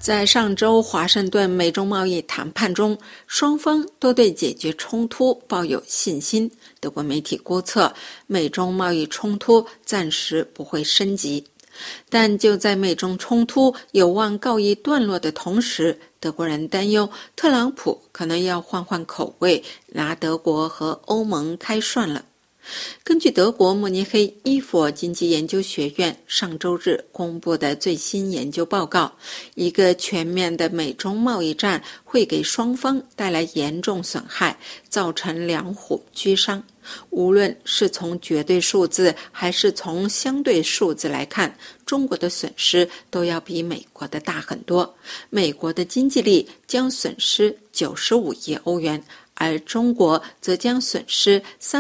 在上周华盛顿美中贸易谈判中，双方都对解决冲突抱有信心。德国媒体估测，美中贸易冲突暂时不会升级。但就在美中冲突有望告一段落的同时，德国人担忧特朗普可能要换换口味，拿德国和欧盟开涮了。根据德国慕尼黑伊佛经济研究学院上周日公布的最新研究报告，一个全面的美中贸易战会给双方带来严重损害，造成两虎俱伤。无论是从绝对数字还是从相对数字来看，中国的损失都要比美国的大很多。美国的经济力将损失95亿欧元，而中国则将损失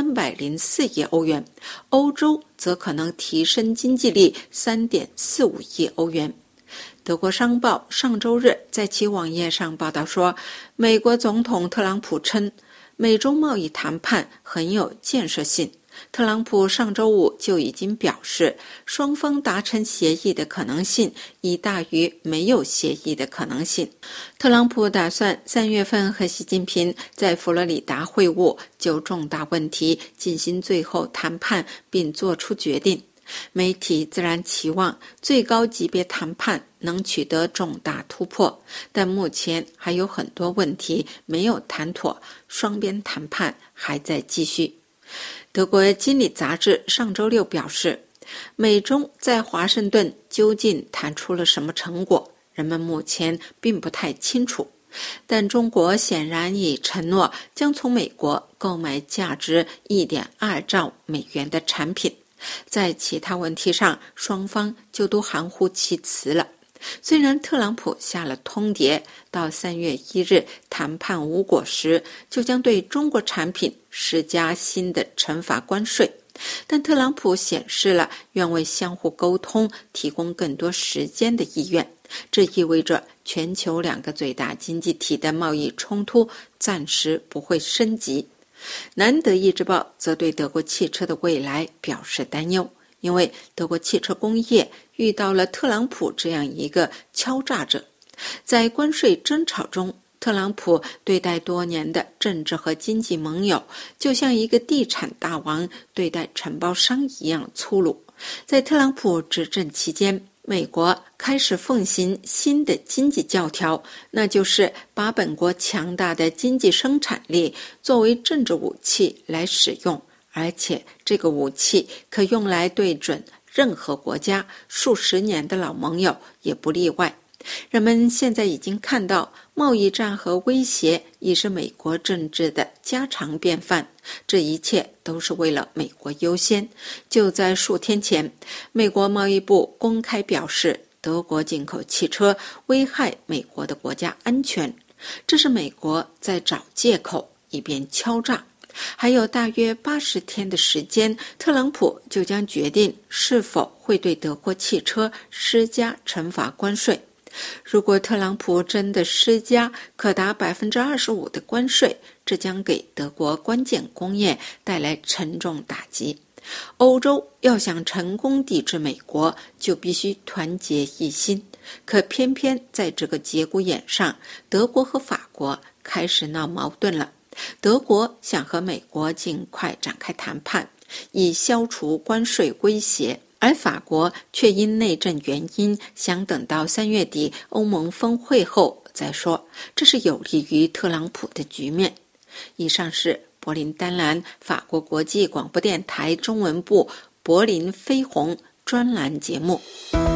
304亿欧元，欧洲则可能提升经济力3.45亿欧元。德国商报上周日在其网页上报道说，美国总统特朗普称，美中贸易谈判很有建设性。特朗普上周五就已经表示，双方达成协议的可能性已大于没有协议的可能性。特朗普打算3月份和习近平在佛罗里达会晤，就重大问题进行最后谈判并做出决定。媒体自然期望最高级别谈判能取得重大突破，但目前还有很多问题没有谈妥，双边谈判还在继续。德国经理杂志上周六表示，美中在华盛顿究竟谈出了什么成果，人们目前并不太清楚。但中国显然已承诺将从美国购买价值 1.2 兆美元的产品。在其他问题上，双方就都含糊其辞了。虽然特朗普下了通牒，到3月1日谈判无果时，就将对中国产品施加新的惩罚关税，但特朗普显示了愿为相互沟通提供更多时间的意愿。这意味着全球2个最大经济体的贸易冲突暂时不会升级。南德意志报则对德国汽车的未来表示担忧，因为德国汽车工业遇到了特朗普这样一个敲诈者。在关税争吵中，特朗普对待多年的政治和经济盟友，就像一个地产大王对待承包商一样粗鲁。在特朗普执政期间，美国开始奉行新的经济教条，那就是把本国强大的经济生产力作为政治武器来使用，而且这个武器可用来对准任何国家，数十年的老盟友也不例外。人们现在已经看到，贸易战和威胁已是美国政治的家常便饭，这一切都是为了美国优先。就在数天前，美国贸易部公开表示，德国进口汽车危害美国的国家安全，这是美国在找借口以便敲诈。还有大约80天的时间，特朗普就将决定是否会对德国汽车施加惩罚关税。如果特朗普真的施加可达 25% 的关税，这将给德国关键工业带来沉重打击。欧洲要想成功抵制美国，就必须团结一心。可偏偏在这个节骨眼上，德国和法国开始闹矛盾了。德国想和美国尽快展开谈判，以消除关税威胁，而法国却因内政原因想等到3月底欧盟峰会后再说，这是有利于特朗普的局面。以上是柏林丹兰法国国际广播电台中文部柏林飞鸿专栏节目。